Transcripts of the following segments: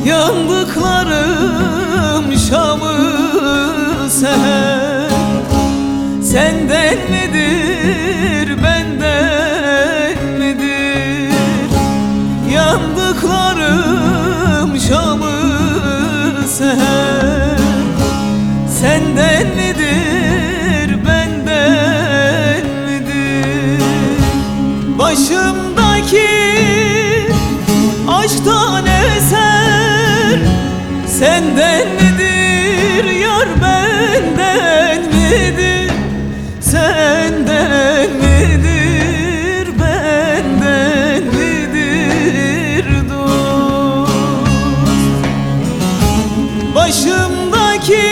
Yandıklarım Şam'ı seher, senden midir benden midir? Yandıklarım Şam'ı seher, senden midir benden midir? Başımdaki aşktan eser, senden midir yar benden midir? Senden midir benden midir dost? Başımdaki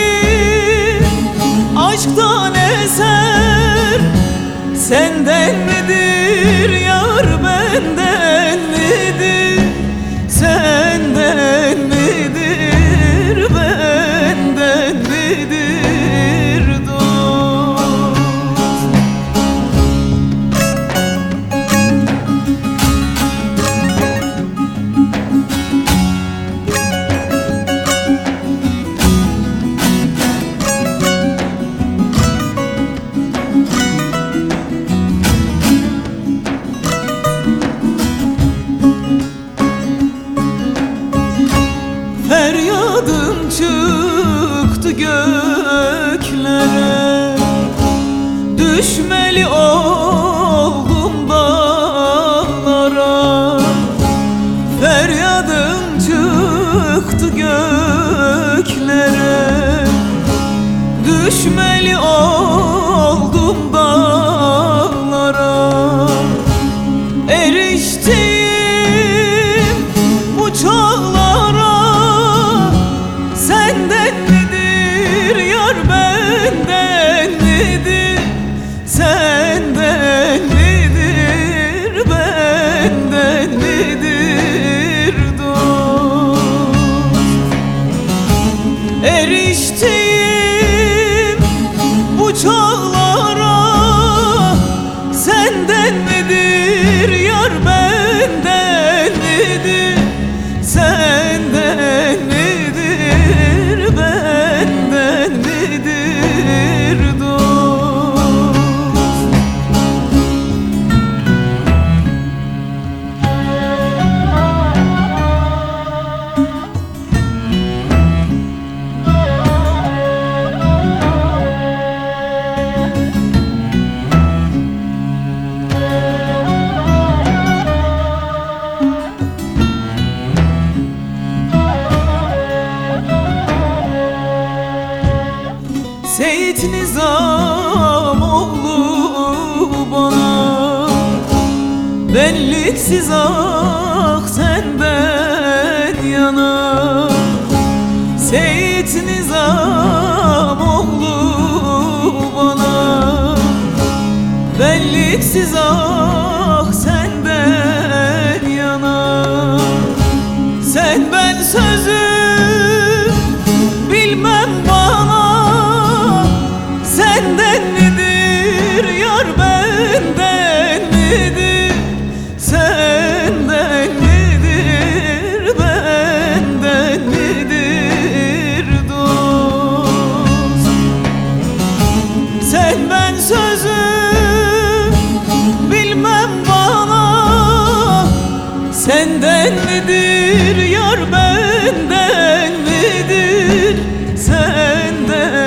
aşktan eser, senden midir yar benden midir? Senden midir benden midir dost? Feryadım çıktı göklere, düşmeli oldum dağlara. Feryadım çıktı göklere, düşmeli oldum dağlara. Eriştiğim bu çağlara, senden midir yar benden midir? Senden midir benden midir dost? Eriştiğim bu çağlara, senden midir yar benden midir? Senden midir benden midir dost? Seyit Nizamoğlu bana, benliksiz ah senden yana. Seyit Nizamoğlu bana, benliksiz ah senden yana. Sen ben sözü bilmem bana, senden midir yar benden midir? Senden midir benden midir dost? Sen ben sözü bilmem bana, senden midir yar benden midir? Senden